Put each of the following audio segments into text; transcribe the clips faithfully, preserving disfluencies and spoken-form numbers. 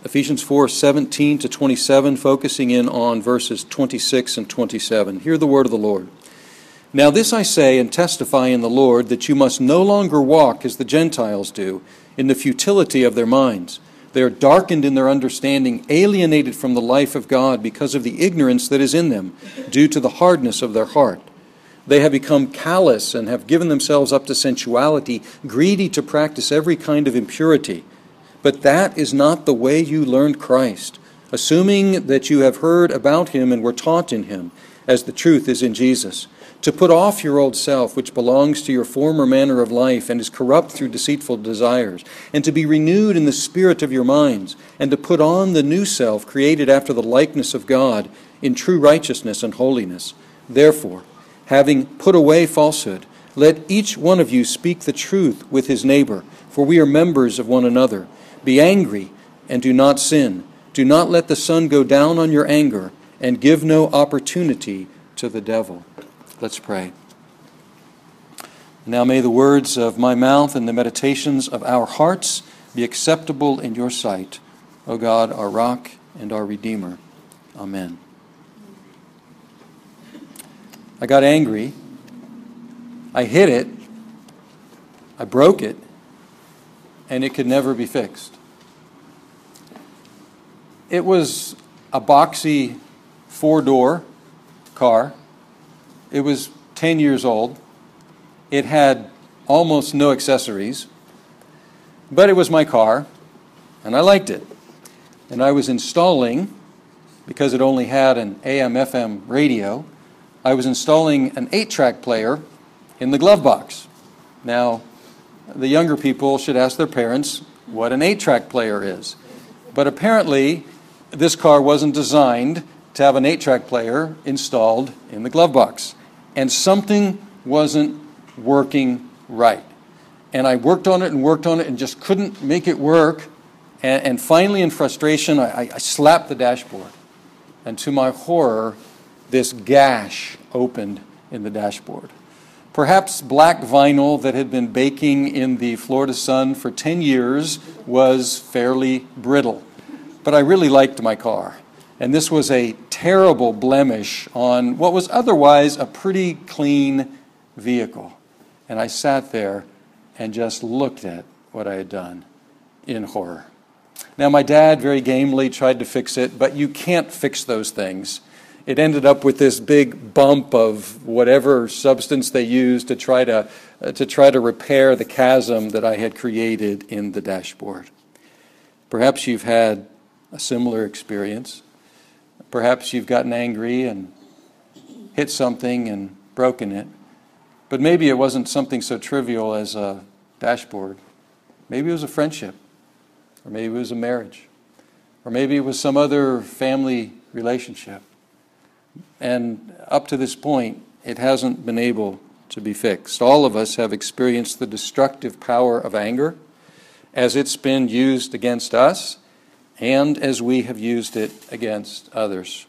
Ephesians four, seventeen to twenty-seven, focusing in on verses twenty-six and twenty-seven. Hear the word of the Lord. Now this I say and testify in the Lord, that you must no longer walk as the Gentiles do, in the futility of their minds. They are darkened in their understanding, alienated from the life of God because of the ignorance that is in them, due to the hardness of their heart. They have become callous and have given themselves up to sensuality, greedy to practice every kind of impurity. But that is not the way you learned Christ, assuming that you have heard about him and were taught in him, as the truth is in Jesus, to put off your old self, which belongs to your former manner of life and is corrupt through deceitful desires, and to be renewed in the spirit of your minds, and to put on the new self, created after the likeness of God, in true righteousness and holiness. Therefore, having put away falsehood, let each one of you speak the truth with his neighbor, for we are members of one another. Be angry and do not sin. Do not let the sun go down on your anger, and give no opportunity to the devil. Let's pray. Now may the words of my mouth and the meditations of our hearts be acceptable in your sight, O God, our rock and our Redeemer. Amen. I got angry. I hit it. I broke it. And it could never be fixed. It was a boxy four-door car. It was ten years old. It had almost no accessories. But it was my car, and I liked it. And I was installing, because it only had an A M F M radio, I was installing an eight-track player in the glove box. Now, the younger people should ask their parents what an eight-track player is. But apparently, this car wasn't designed to have an eight-track player installed in the glove box. And something wasn't working right. And I worked on it and worked on it and just couldn't make it work. And, and finally, in frustration, I, I slapped the dashboard. And to my horror, this gash opened in the dashboard. Perhaps black vinyl that had been baking in the Florida sun for ten years was fairly brittle. But I really liked my car. And this was a terrible blemish on what was otherwise a pretty clean vehicle. And I sat there and just looked at what I had done in horror. Now, my dad very gamely tried to fix it, but you can't fix those things. It ended up with this big bump of whatever substance they used to try to, uh, to try to repair the chasm that I had created in the dashboard. Perhaps you've had a similar experience. Perhaps you've gotten angry and hit something and broken it. But maybe it wasn't something so trivial as a dashboard. Maybe it was a friendship. Or maybe it was a marriage. Or maybe it was some other family relationship. And up to this point, it hasn't been able to be fixed. All of us have experienced the destructive power of anger as it's been used against us and as we have used it against others.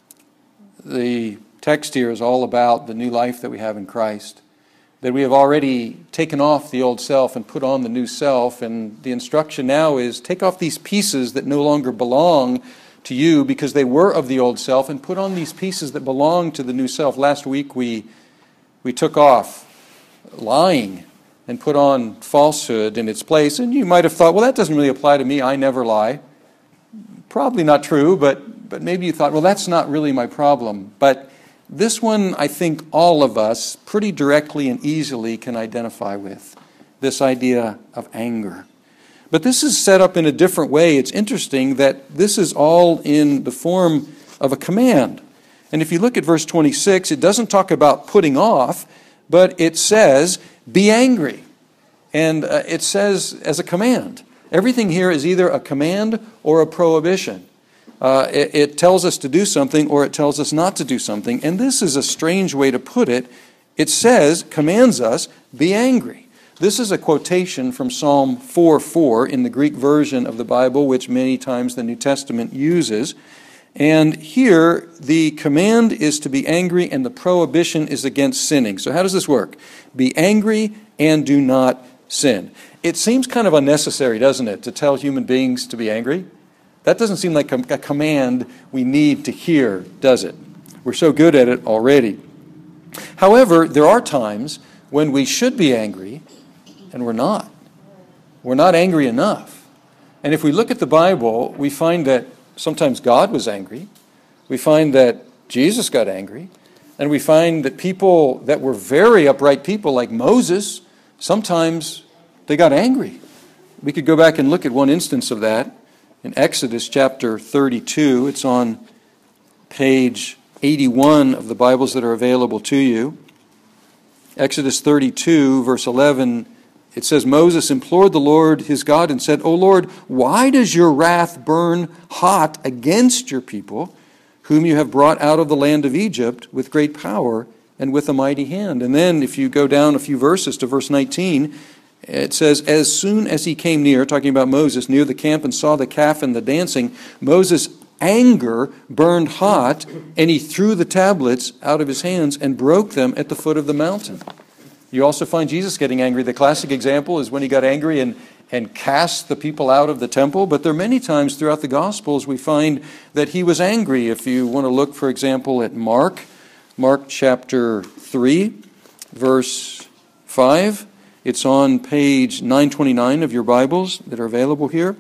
The text here is all about the new life that we have in Christ, that we have already taken off the old self and put on the new self, and the instruction now is take off these pieces that no longer belong to you because they were of the old self, and put on these pieces that belong to the new self. Last week we we took off lying and put on falsehood in its place, and you might have thought, well, that doesn't really apply to me. I never lie. Probably not true, but but maybe you thought, well, that's not really my problem. But this one, I think all of us pretty directly and easily can identify with, this idea of anger. But this is set up in a different way. It's interesting that this is all in the form of a command. And if you look at verse twenty-six, it doesn't talk about putting off, but it says, be angry. And uh, it says as a command. Everything here is either a command or a prohibition. Uh, it, it tells us to do something or it tells us not to do something. And this is a strange way to put it. It says, commands us, be angry. This is a quotation from Psalm four four in the Greek version of the Bible, which many times the New Testament uses. And here, the command is to be angry and the prohibition is against sinning. So how does this work? Be angry and do not sin. It seems kind of unnecessary, doesn't it, to tell human beings to be angry? That doesn't seem like a command we need to hear, does it? We're so good at it already. However, there are times when we should be angry, and we're not. We're not angry enough. And if we look at the Bible, we find that sometimes God was angry. We find that Jesus got angry. And we find that people that were very upright people, like Moses, sometimes they got angry. We could go back and look at one instance of that in Exodus chapter thirty-two. It's on page eighty-one of the Bibles that are available to you. Exodus thirty-two, verse eleven, it says, Moses implored the Lord his God and said, O Lord, why does your wrath burn hot against your people, whom you have brought out of the land of Egypt with great power and with a mighty hand? And then if you go down a few verses to verse nineteen, it says, as soon as he came near, talking about Moses, near the camp and saw the calf and the dancing, Moses' anger burned hot, and he threw the tablets out of his hands and broke them at the foot of the mountain. You also find Jesus getting angry. The classic example is when he got angry and, and cast the people out of the temple. But there are many times throughout the Gospels we find that he was angry. If you want to look, for example, at Mark, Mark chapter three, verse five. It's on page nine twenty-nine of your Bibles that are available here.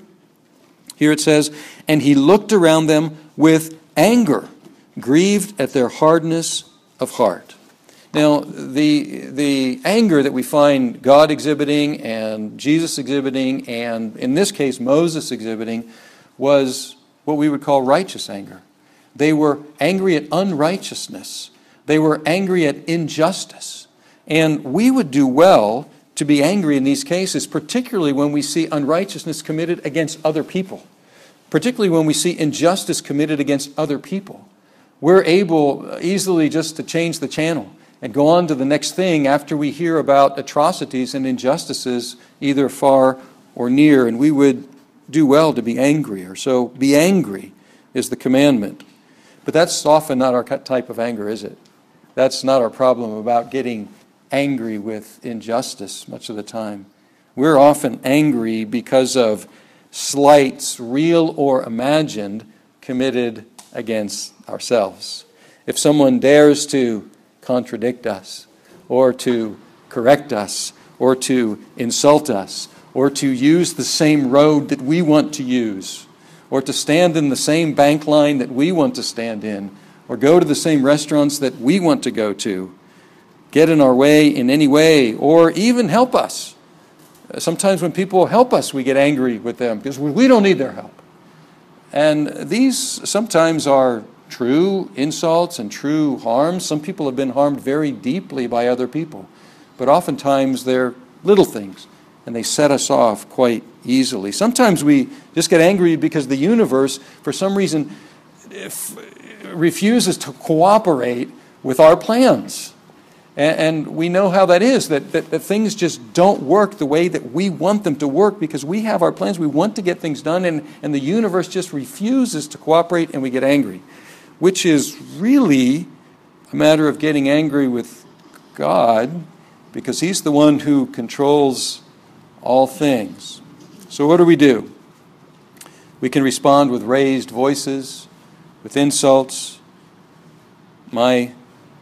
Here it says, and he looked around them with anger, grieved at their hardness of heart. Now, the, the anger that we find God exhibiting and Jesus exhibiting, and in this case Moses exhibiting, was what we would call righteous anger. They were angry at unrighteousness. They were angry at injustice. And we would do well to be angry in these cases, particularly when we see unrighteousness committed against other people, particularly when we see injustice committed against other people. We're able easily just to change the channel and go on to the next thing after we hear about atrocities and injustices either far or near, and we would do well to be angrier. So be angry is the commandment. But that's often not our type of anger, is it? That's not our problem about getting angry with injustice much of the time. We're often angry because of slights, real or imagined, committed against ourselves. If someone dares to contradict us, or to correct us, or to insult us, or to use the same road that we want to use, or to stand in the same bank line that we want to stand in, or go to the same restaurants that we want to go to, get in our way in any way, or even help us. Sometimes when people help us, we get angry with them because we don't need their help. And these sometimes are true insults and true harms. Some people have been harmed very deeply by other people. But oftentimes they're little things, and they set us off quite easily. Sometimes we just get angry because the universe, for some reason, refuses to cooperate with our plans. And we know how that is, that, that, that things just don't work the way that we want them to work because we have our plans. We want to get things done, and, and the universe just refuses to cooperate, and we get angry, which is really a matter of getting angry with God because he's the one who controls all things. So what do we do? We can respond with raised voices, with insults. My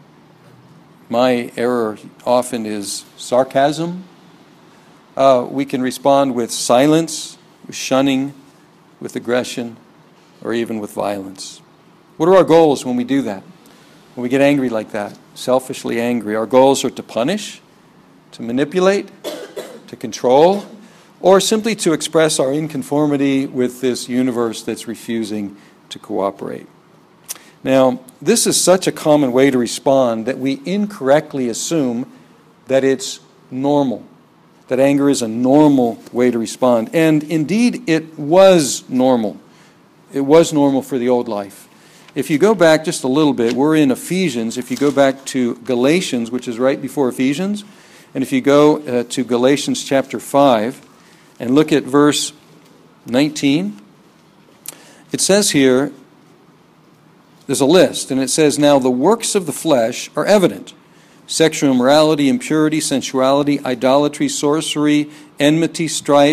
My error often is sarcasm. Uh, we can respond with silence, with shunning, with aggression, or even with violence. What are our goals when we do that? When we get angry like that, selfishly angry? Our goals are to punish, to manipulate, to control, or simply to express our inconformity with this universe that's refusing to cooperate. Now, this is such a common way to respond that we incorrectly assume that it's normal, that anger is a normal way to respond. And indeed, it was normal. It was normal for the old life. If you go back just a little bit, we're in Ephesians. If you go back to Galatians, which is right before Ephesians, and if you go uh, to Galatians chapter five and look at verse nineteen, it says here, there's a list, and it says, now the works of the flesh are evident. Sexual immorality, impurity, sensuality, idolatry, sorcery, enmity, strife,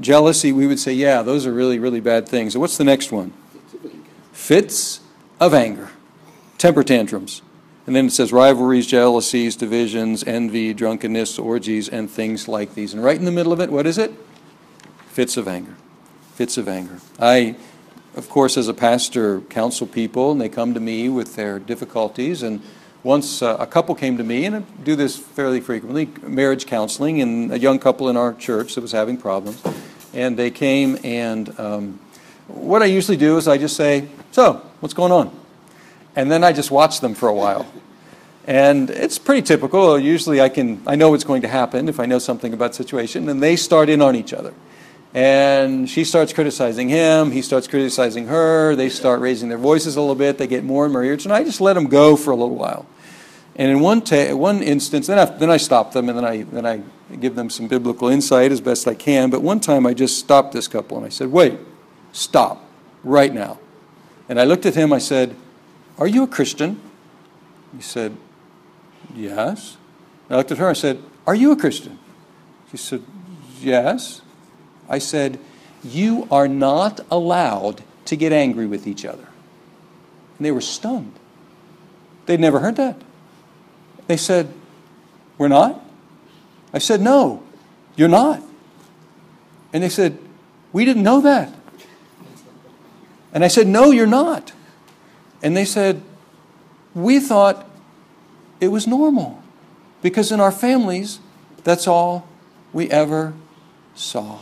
jealousy, we would say, yeah, those are really, really bad things. So what's the next one? Fits of anger. Temper tantrums. And then it says rivalries, jealousies, divisions, envy, drunkenness, orgies, and things like these. And right in the middle of it, what is it? Fits of anger. Fits of anger. I, of course, as a pastor, counsel people, and they come to me with their difficulties. And once uh, a couple came to me, and I do this fairly frequently, marriage counseling, and a young couple in our church that was having problems. And they came, and um, what I usually do is I just say, so, what's going on? And then I just watch them for a while. And it's pretty typical. Usually I can, I know what's going to happen if I know something about the situation, and they start in on each other. And she starts criticizing him, he starts criticizing her, they start raising their voices a little bit, they get more and more irritated, and I just let them go for a little while. And in one ta- one instance, then I, then I stop them, and then I, then I give them some biblical insight as best I can. But one time I just stopped this couple, and I said, wait, stop, right now. And I looked at him, I said, are you a Christian? He said, yes. I looked at her, I said, are you a Christian? She said, yes. I said, you are not allowed to get angry with each other. And they were stunned. They'd never heard that. They said, we're not? I said, no, you're not. And they said, we didn't know that. And I said, no, you're not. And they said, we thought it was normal because in our families, that's all we ever saw.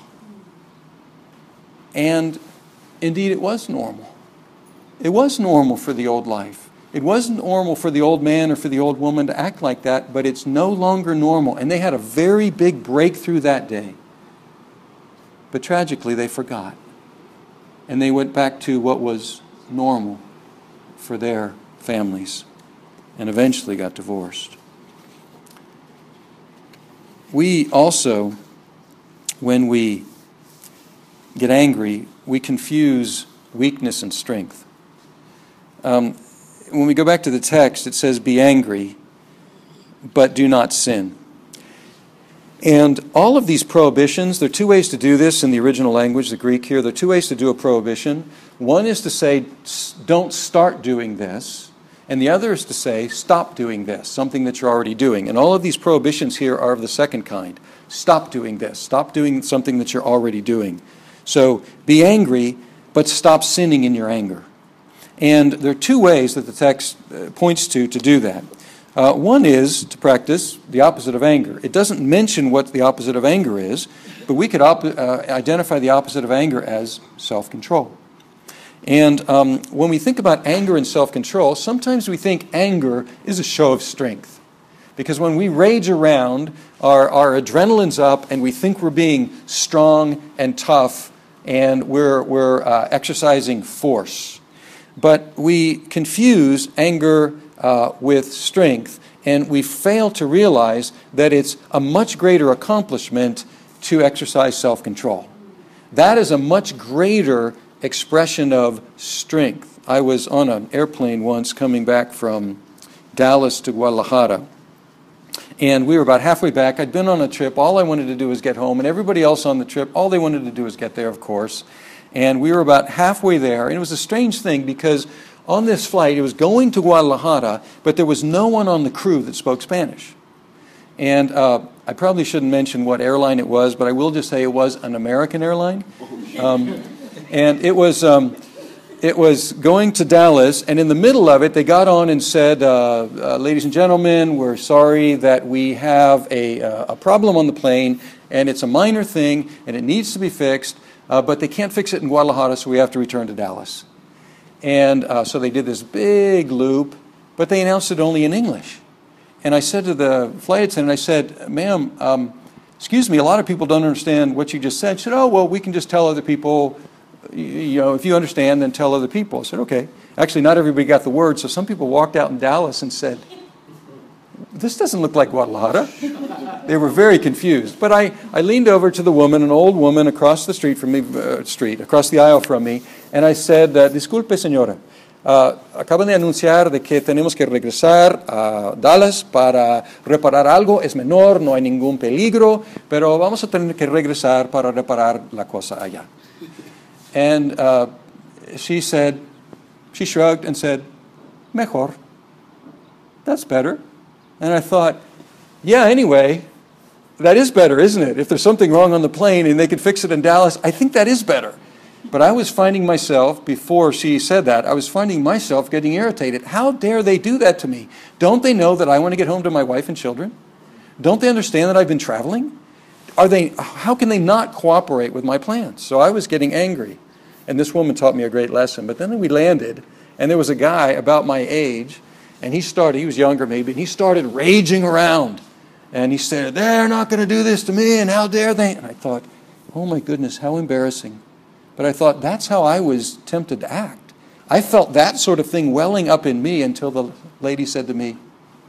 And indeed, it was normal. It was normal for the old life. It wasn't normal for the old man or for the old woman to act like that, but it's no longer normal. And they had a very big breakthrough that day. But tragically, they forgot. And they went back to what was normal for their families and eventually got divorced. We also, when we get angry, we confuse weakness and strength. Um, when we go back to the text, it says, be angry, but do not sin. And all of these prohibitions, there are two ways to do this in the original language, the Greek here. There are two ways to do a prohibition. One is to say, don't start doing this. And the other is to say, stop doing this, something that you're already doing. And all of these prohibitions here are of the second kind. Stop doing this. Stop doing something that you're already doing. So be angry, but stop sinning in your anger. And there are two ways that the text points to to do that. Uh, one is to practice the opposite of anger. It doesn't mention what the opposite of anger is, but we could op- uh, identify the opposite of anger as self-control. And um, when we think about anger and self-control, sometimes we think anger is a show of strength. Because when we rage around, our, our adrenaline's up and we think we're being strong and tough and we're, we're uh, exercising force. But we confuse anger uh, with strength, and we fail to realize that it's a much greater accomplishment to exercise self-control. That is a much greater expression of strength. I was on an airplane once coming back from Dallas to Guadalajara, and we were about halfway back. I'd been on a trip. All I wanted to do was get home, and everybody else on the trip, all they wanted to do was get there, of course. And we were about halfway there, and it was a strange thing because on this flight, it was going to Guadalajara, but there was no one on the crew that spoke Spanish. And uh, I probably shouldn't mention what airline it was, but I will just say it was an American airline. Um, and it was um, it was going to Dallas, and in the middle of it, they got on and said, uh, uh, ladies and gentlemen, we're sorry that we have a, uh, a problem on the plane, and it's a minor thing, and it needs to be fixed, uh, but they can't fix it in Guadalajara, so we have to return to Dallas. And uh, so they did this big loop, but they announced it only in English. And I said to the flight attendant, I said, ma'am, um, excuse me, a lot of people don't understand what you just said. She said, oh, well, we can just tell other people, you know, if you understand, then tell other people. I said, okay. Actually, not everybody got the word, so some people walked out in Dallas and said, this doesn't look like Guadalajara. They were very confused. But I, I leaned over to the woman, an old woman across the street from me, uh, street, across the aisle from me, and I said, uh, disculpe, señora, Uh, acaban de anunciar de que tenemos que regresar a Dallas para reparar algo, es menor, no hay ningún peligro, pero vamos a tener que regresar para reparar la cosa allá. And uh, she said, she shrugged and said, mejor. That's better. And I thought, yeah, anyway, that is better, isn't it? If there's something wrong on the plane and they could fix it in Dallas, I think that is better. But I was finding myself, before she said that, I was finding myself getting irritated. How dare they do that to me? Don't they know that I want to get home to my wife and children? Don't they understand that I've been traveling? Are they, how can they not cooperate with my plans? So I was getting angry. And this woman taught me a great lesson. But then we landed, and there was a guy about my age, and he started, he was younger maybe, and he started raging around. And he said, they're not going to do this to me, and how dare they? And I thought, oh my goodness, how embarrassing. But I thought, that's how I was tempted to act. I felt that sort of thing welling up in me until the lady said to me,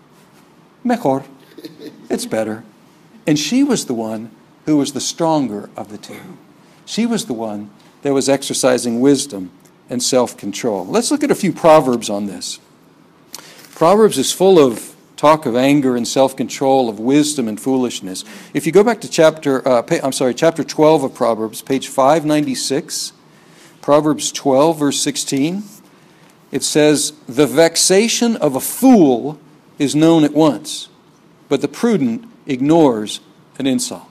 mejor, it's better. And she was the one who was the stronger of the two. She was the one that was exercising wisdom and self-control. Let's look at a few Proverbs on this. Proverbs is full of talk of anger and self-control, of wisdom and foolishness. If you go back to chapter, uh, I'm sorry, chapter twelve of Proverbs, page five ninety-six, Proverbs twelve, verse sixteen, it says, the vexation of a fool is known at once, but the prudent ignores an insult.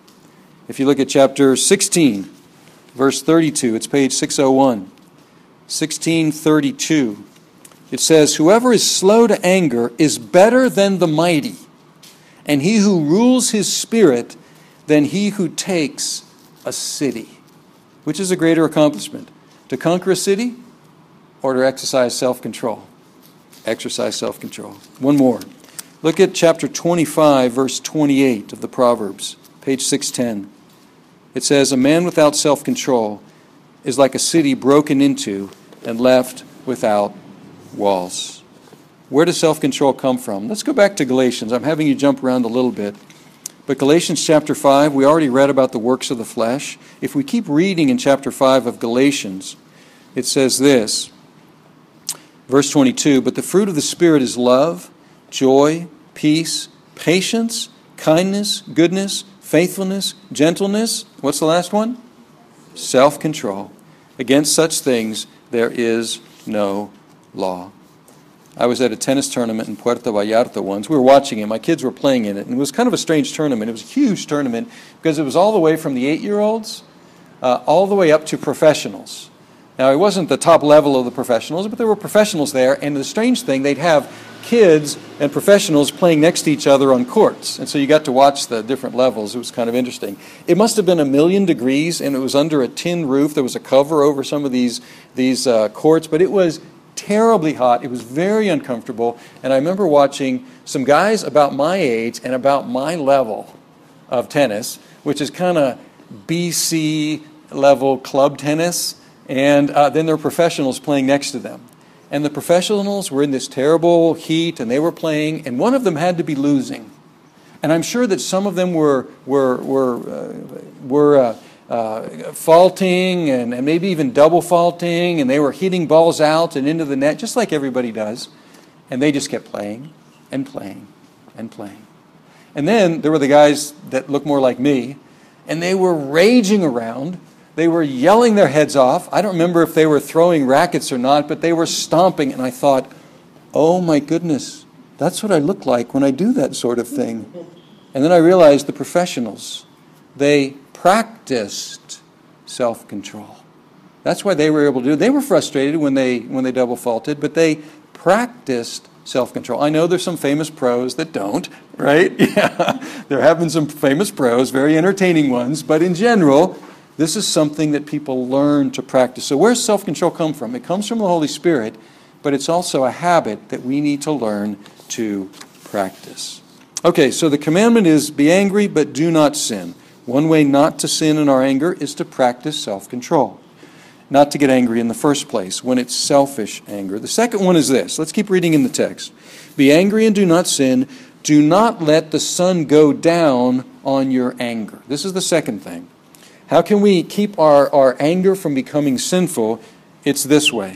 If you look at chapter sixteen, verse thirty-two, it's page six oh one, sixteen thirty-two. It says, whoever is slow to anger is better than the mighty, and he who rules his spirit than he who takes a city. Which is a greater accomplishment, to conquer a city or to exercise self-control? Exercise self-control. One more. Look at chapter twenty-five, verse twenty-eight of the Proverbs, page six ten. It says, a man without self-control is like a city broken into and left without walls. Where does self-control come from? Let's go back to Galatians. I'm having you jump around a little bit. But Galatians chapter five, we already read about the works of the flesh. If we keep reading in chapter five of Galatians, it says this, verse twenty-two, but the fruit of the Spirit is love, joy, peace, patience, kindness, goodness, faithfulness, gentleness. What's the last one? Self-control. Against such things there is no law. I was at a tennis tournament in Puerto Vallarta once. We were watching it. My kids were playing in it. And it was kind of a strange tournament. It was a huge tournament because it was all the way from the eight-year-olds uh, all the way up to professionals. Now, it wasn't the top level of the professionals, but there were professionals there. And the strange thing, they'd have kids and professionals playing next to each other on courts. And so you got to watch the different levels. It was kind of interesting. It must have been a million degrees, and it was under a tin roof. There was a cover over some of these, these uh, courts, but it was terribly hot. It was very uncomfortable. And I remember watching some guys about my age and about my level of tennis, which is kind of B C level club tennis. And uh, then there were professionals playing next to them. And the professionals were in this terrible heat, and they were playing, and one of them had to be losing. And I'm sure that some of them were were were uh, were uh, uh, faulting and, and maybe even double faulting, and they were hitting balls out and into the net, just like everybody does. And they just kept playing and playing and playing. And then there were the guys that looked more like me, and they were raging around. They were yelling their heads off. I don't remember if they were throwing rackets or not, but they were stomping. And I thought, oh my goodness, that's what I look like when I do that sort of thing. And then I realized the professionals, they practiced self-control. That's why they were able to do it. They were frustrated when they, when they double faulted, but they practiced self-control. I know there's some famous pros that don't, right? Yeah, there have been some famous pros, very entertaining ones, but in general, this is something that people learn to practice. So where does self-control come from? It comes from the Holy Spirit, but it's also a habit that we need to learn to practice. Okay, so the commandment is be angry, but do not sin. One way not to sin in our anger is to practice self-control. Not to get angry in the first place, when it's selfish anger. The second one is this. Let's keep reading in the text. Be angry and do not sin. Do not let the sun go down on your anger. This is the second thing. How can we keep our, our anger from becoming sinful? It's this way.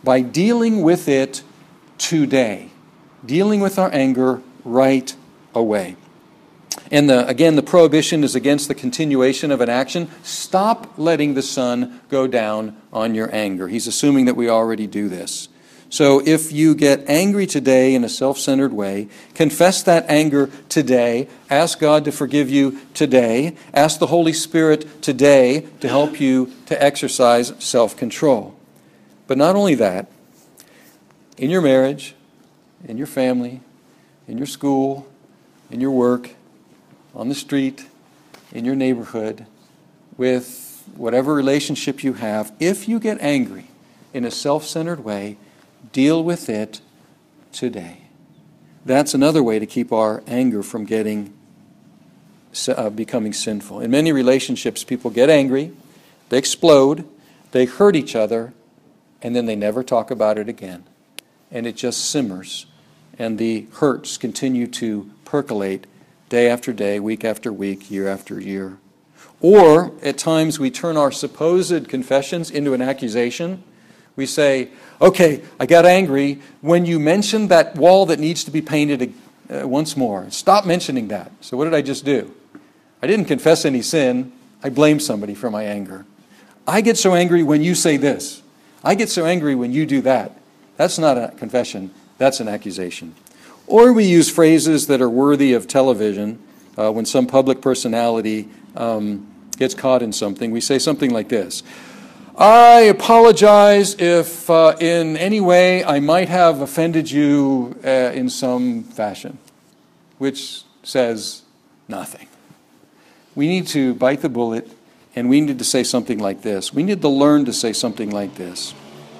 by dealing with it today, dealing with our anger right away. And the, again, the prohibition is against the continuation of an action. Stop letting the sun go down on your anger. He's assuming that we already do this. So if you get angry today in a self-centered way, confess that anger today. Ask God to forgive you today. Ask the Holy Spirit today to help you to exercise self-control. But not only that, in your marriage, in your family, in your school, in your work, on the street, in your neighborhood, with whatever relationship you have, if you get angry in a self-centered way, deal with it today. That's another way to keep our anger from getting uh, becoming sinful. In many relationships, people get angry, they explode, they hurt each other, and then they never talk about it again. And it just simmers, and the hurts continue to percolate day after day, week after week, year after year. Or, at times, we turn our supposed confessions into an accusation. We say, okay, I got angry when you mentioned that wall that needs to be painted uh, once more. Stop mentioning that. So what did I just do? I didn't confess any sin. I blamed somebody for my anger. I get so angry when you say this. I get so angry when you do that. That's not a confession. That's an accusation. Or we use phrases that are worthy of television. Uh, when some public personality um, gets caught in something, we say something like this. I apologize if uh, in any way I might have offended you uh, in some fashion, which says nothing. We need to bite the bullet, and we need to say something like this. We need to learn to say something like this.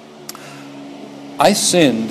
I sinned.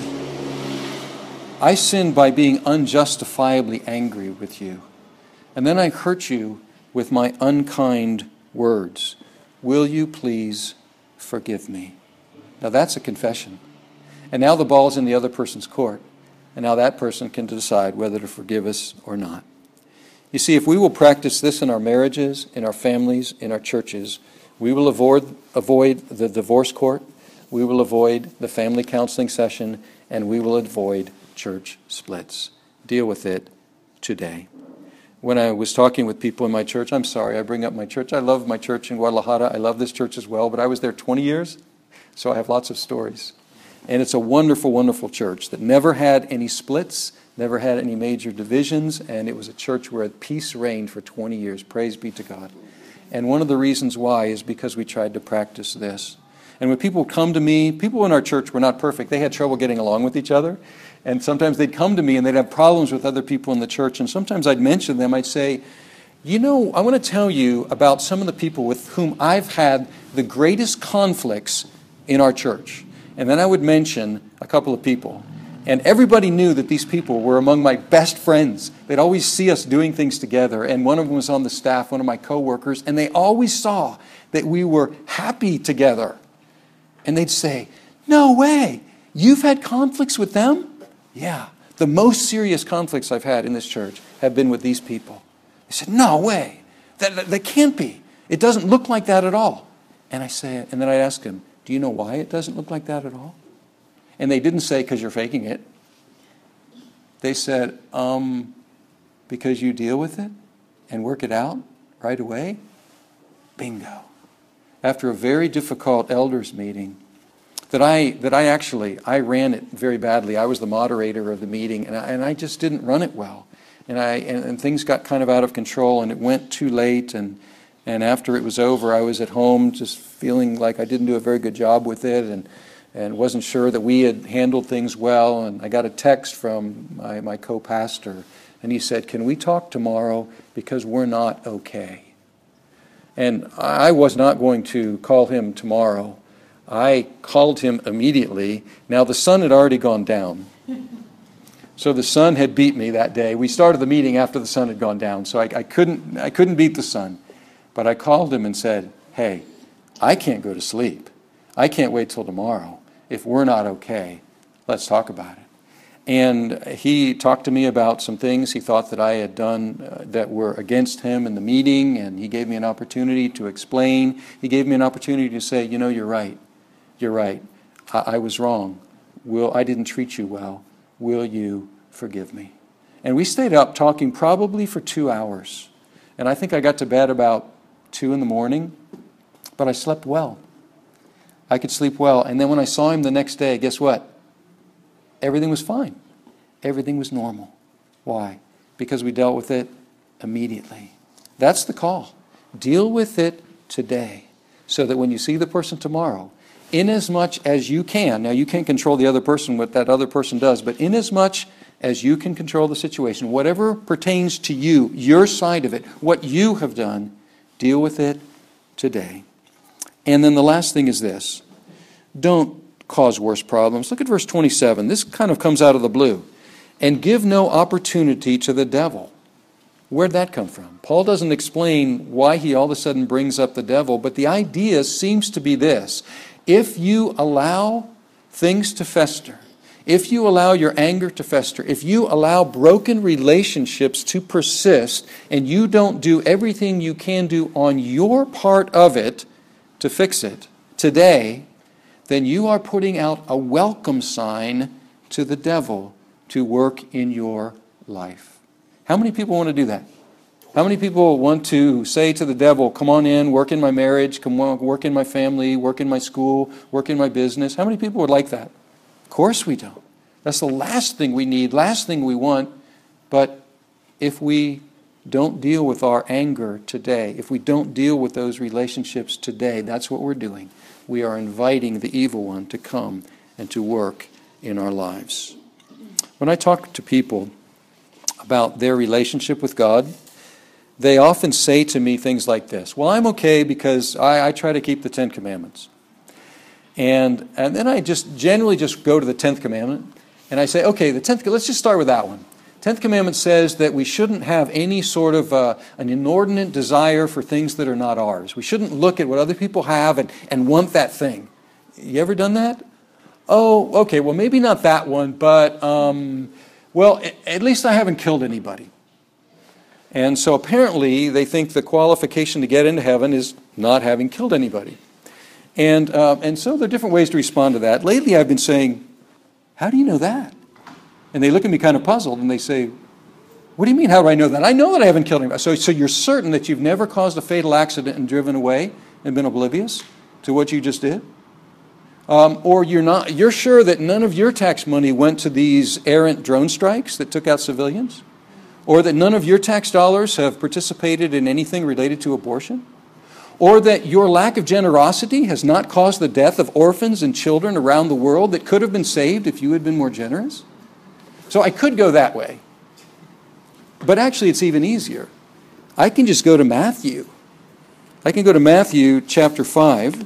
I sinned by being unjustifiably angry with you. And then I hurt you with my unkind words. Will you please forgive me? Now that's a confession. And now the ball's in the other person's court. And now that person can decide whether to forgive us or not. You see, if we will practice this in our marriages, in our families, in our churches, we will avoid, avoid the divorce court, we will avoid the family counseling session, and we will avoid church splits. Deal with it today. When I was talking with people in my church, I'm sorry, I bring up my church. I love my church in Guadalajara. I love this church as well, but I was there twenty years, so I have lots of stories. And it's a wonderful, wonderful church that never had any splits, never had any major divisions, and it was a church where peace reigned for twenty years. Praise be to God. And one of the reasons why is because we tried to practice this. And when people come to me, people in our church were not perfect. They had trouble getting along with each other. And sometimes they'd come to me and they'd have problems with other people in the church. And sometimes I'd mention them. I'd say, you know, I want to tell you about some of the people with whom I've had the greatest conflicts in our church. And then I would mention a couple of people. And everybody knew that these people were among my best friends. They'd always see us doing things together. And one of them was on the staff, one of my coworkers. And they always saw that we were happy together. And they'd say, no way, you've had conflicts with them? Yeah, the most serious conflicts I've had in this church have been with these people. They said, no way, that, that, that can't be. It doesn't look like that at all. And I say, and then I ask them, do you know why it doesn't look like that at all? And they didn't say, because you're faking it. They said, um, because you deal with it and work it out right away? Bingo. After a very difficult elders meeting, that I that I actually, I ran it very badly. I was the moderator of the meeting, and I, and I just didn't run it well. And I and, and things got kind of out of control, and it went too late. And and after it was over, I was at home just feeling like I didn't do a very good job with it, and and wasn't sure that we had handled things well. And I got a text from my, my co-pastor, and he said, can we talk tomorrow, because we're not okay. And I was not going to call him tomorrow. I called him immediately. Now, the sun had already gone down. So the sun had beat me that day. We started the meeting after the sun had gone down, so I, I couldn't I couldn't beat the sun. But I called him and said, hey, I can't go to sleep. I can't wait till tomorrow. If we're not okay, let's talk about it. And he talked to me about some things he thought that I had done uh, that were against him in the meeting, and he gave me an opportunity to explain. He gave me an opportunity to say, you know, you're right. You're right. I, I was wrong. Will I didn't treat you well. Will you forgive me? And we stayed up talking probably for two hours. And I think I got to bed about two in the morning, but I slept well. I could sleep well. And then when I saw him the next day, guess what? Everything was fine. Everything was normal. Why? Because we dealt with it immediately. That's the call. Deal with it today, so that when you see the person tomorrow, inasmuch as you can, now you can't control the other person, what that other person does, but inasmuch as you can control the situation, whatever pertains to you, your side of it, what you have done, deal with it today. And then the last thing is this. Don't cause worse problems. Look at verse twenty-seven. This kind of comes out of the blue. And give no opportunity to the devil. Where'd that come from? Paul doesn't explain why he all of a sudden brings up the devil, but the idea seems to be this. If you allow things to fester, if you allow your anger to fester, if you allow broken relationships to persist, and you don't do everything you can do on your part of it to fix it today, then you are putting out a welcome sign to the devil to work in your life. How many people want to do that? How many people want to say to the devil, come on in, work in my marriage, come on, work in my family, work in my school, work in my business? How many people would like that? Of course we don't. That's the last thing we need, last thing we want. But if we don't deal with our anger today, if we don't deal with those relationships today, that's what we're doing. We are inviting the evil one to come and to work in our lives. When I talk to people about their relationship with God, they often say to me things like this. Well, I'm okay because I, I try to keep the Ten Commandments. And, and then I just generally just go to the tenth commandment and I say, okay, the tenth, let's just start with that one. tenth commandment says that we shouldn't have any sort of uh, an inordinate desire for things that are not ours. We shouldn't look at what other people have and, and want that thing. You ever done that? Oh, okay, well, maybe not that one, but... Um, Well, at least I haven't killed anybody. And so apparently they think the qualification to get into heaven is not having killed anybody. And, uh, and so there are different ways to respond to that. Lately I've been saying, how do you know that? And they look at me kind of puzzled and they say, what do you mean, how do I know that? I know that I haven't killed anybody. So, so you're certain that you've never caused a fatal accident and driven away and been oblivious to what you just did? Um, or you're not, you're sure that none of your tax money went to these errant drone strikes that took out civilians? Or that none of your tax dollars have participated in anything related to abortion? Or that your lack of generosity has not caused the death of orphans and children around the world that could have been saved if you had been more generous? So I could go that way. But actually it's even easier. I can just go to Matthew. I can go to Matthew chapter five.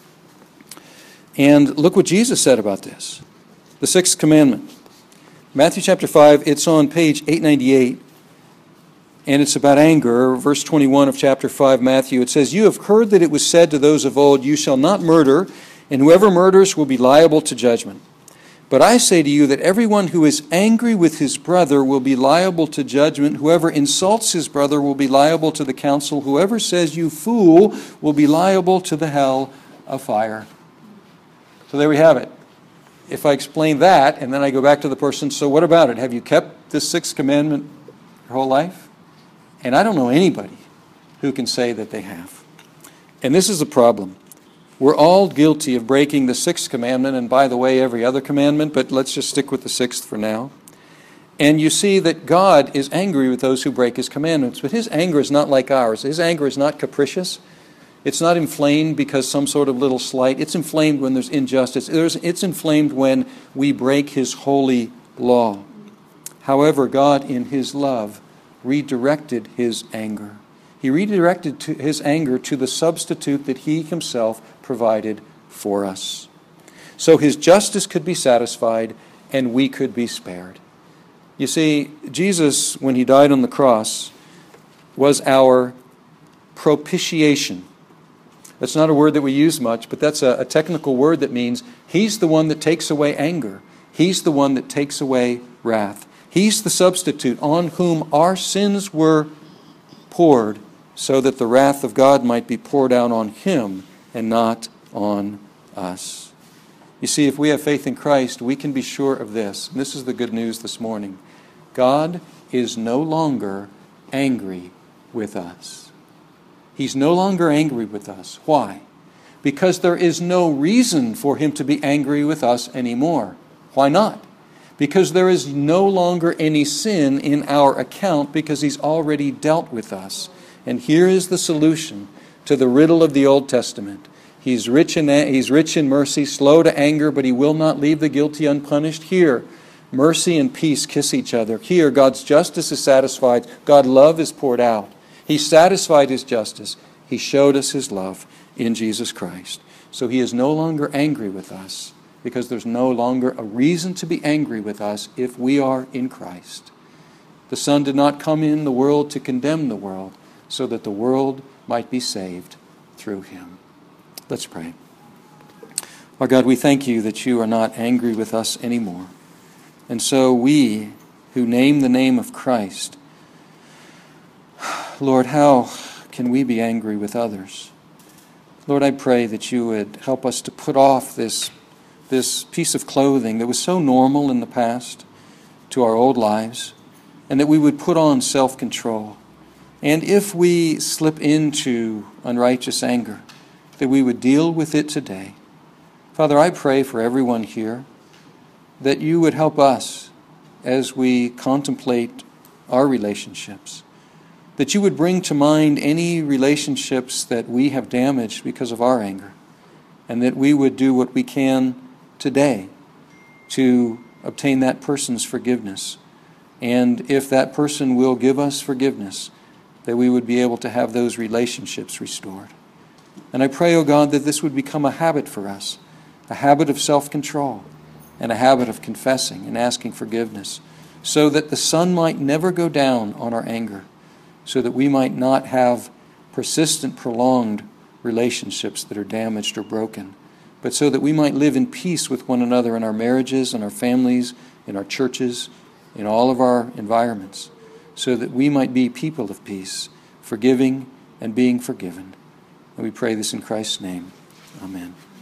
And look what Jesus said about this. The sixth commandment. Matthew chapter five, it's on page eight ninety-eight. And it's about anger. Verse twenty-one of chapter five, Matthew. It says, you have heard that it was said to those of old, you shall not murder, and whoever murders will be liable to judgment. But I say to you that everyone who is angry with his brother will be liable to judgment. Whoever insults his brother will be liable to the council. Whoever says, you fool, will be liable to the hell of fire. So there we have it. If I explain that, and then I go back to the person, so what about it? Have you kept this sixth commandment your whole life? And I don't know anybody who can say that they have. And this is the problem. We're all guilty of breaking the sixth commandment, and by the way, every other commandment, but let's just stick with the sixth for now. And you see that God is angry with those who break his commandments, but his anger is not like ours. His anger is not capricious. It's not inflamed because some sort of little slight. It's inflamed when there's injustice. It's inflamed when we break his holy law. However, God, in his love, redirected his anger. He redirected to his anger to the substitute that he himself provided for us. So his justice could be satisfied and we could be spared. You see, Jesus, when he died on the cross, was our propitiation. That's not a word that we use much, but that's a, a technical word that means he's the one that takes away anger. He's the one that takes away wrath. He's the substitute on whom our sins were poured so that the wrath of God might be poured out on him and not on us. You see, if we have faith in Christ, we can be sure of this. And this is the good news this morning. God is no longer angry with us. He's no longer angry with us. Why? Because there is no reason for Him to be angry with us anymore. Why not? Because there is no longer any sin in our account because He's already dealt with us. And here is the solution to the riddle of the Old Testament. He's rich in, he's rich in mercy, slow to anger, but He will not leave the guilty unpunished. Here, mercy and peace kiss each other. Here, God's justice is satisfied. God's love is poured out. He satisfied His justice. He showed us His love in Jesus Christ. So He is no longer angry with us because there's no longer a reason to be angry with us if we are in Christ. The Son did not come in the world to condemn the world, so that the world might be saved through Him. Let's pray. Our God, we thank You that You are not angry with us anymore. And so we who name the name of Christ, Lord, how can we be angry with others? Lord, I pray that You would help us to put off this, this piece of clothing that was so normal in the past to our old lives, and that we would put on self-control. And if we slip into unrighteous anger, that we would deal with it today. Father, I pray for everyone here that You would help us as we contemplate our relationships, that You would bring to mind any relationships that we have damaged because of our anger, and that we would do what we can today to obtain that person's forgiveness. And if that person will give us forgiveness, that we would be able to have those relationships restored. And I pray, O God, that this would become a habit for us, a habit of self-control and a habit of confessing and asking forgiveness, so that the sun might never go down on our anger, so that we might not have persistent, prolonged relationships that are damaged or broken, but so that we might live in peace with one another in our marriages, in our families, in our churches, in all of our environments, so that we might be people of peace, forgiving and being forgiven. And we pray this in Christ's name. Amen.